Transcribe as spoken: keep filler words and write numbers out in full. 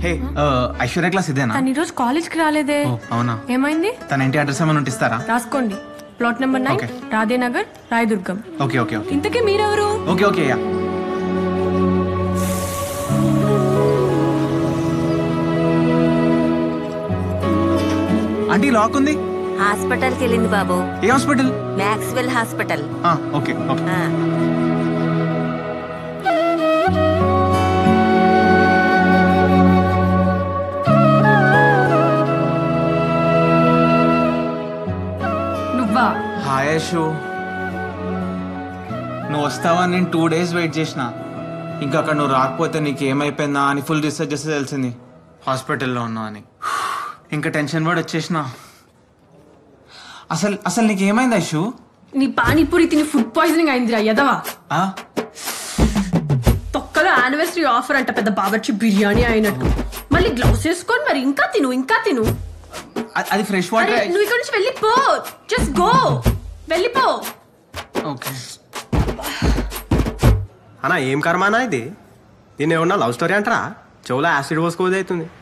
హే Aishwarya class ఇదేనా? తను ఈరోజు కాలేజ్కి రాలేదే. ఓ, అవునా? ఏమైంది? తన ఇంటి అడ్రస్ ఏమైనా ఉంటే ఇస్తారా? రాసుకోండి. Plot number nine, Okay. Radhenagar, Rayadurgam. Okay okay okay ఇంతకీ మీరెవరు? Okay okay yeah aunty lock ఉంది. హాస్పిటల్కి వెళ్ళింది బాబు. ఏ hospital? Maxwell hospital. Okay okay ఆ. నువ్వా? హాయ్ యశు, నువ్వు వస్తావా? నేను టూ డేస్ వెయిట్ చేసిన. ఇంకా అక్కడ నువ్వు రాకపోతే నీకు ఏమైపోయిందా అని ఫుల్ రీసెర్చ్ చేస్తే తెలిసింది హాస్పిటల్లో ఉన్నావు అని. ఇంకా టెన్షన్ పడి వచ్చేసిన. అసలు అసలు నీకు ఏమైంది యశు? నీ పానీపూరి తిని ఫుడ్ పాయిజనింగ్ అయిందిరా యదవా. ఆ? తొక్కలో యానివర్సరీ ఆఫర్ అంట, పెద్ద బావర్చి బిర్యానీ అయినట్టు. మళ్ళీ గ్లౌస్ వేసుకొని మరి ఇంకా తిను ఇంకా తిను. అ- అది ఫ్రెష్ అరే, వాటర్. నువ్వు ఇక్కడ నుంచి వెళ్ళిపో. జస్ట్ గో, వెళ్ళిపో. ఓకే. అన్నా ఏం కర్మానా ఇది? దీన్ని ఏమన్నా లవ్ స్టోరీ అంటారా? చెవులో యాసిడ్ పోసుకోవద్దు అవుతుంది.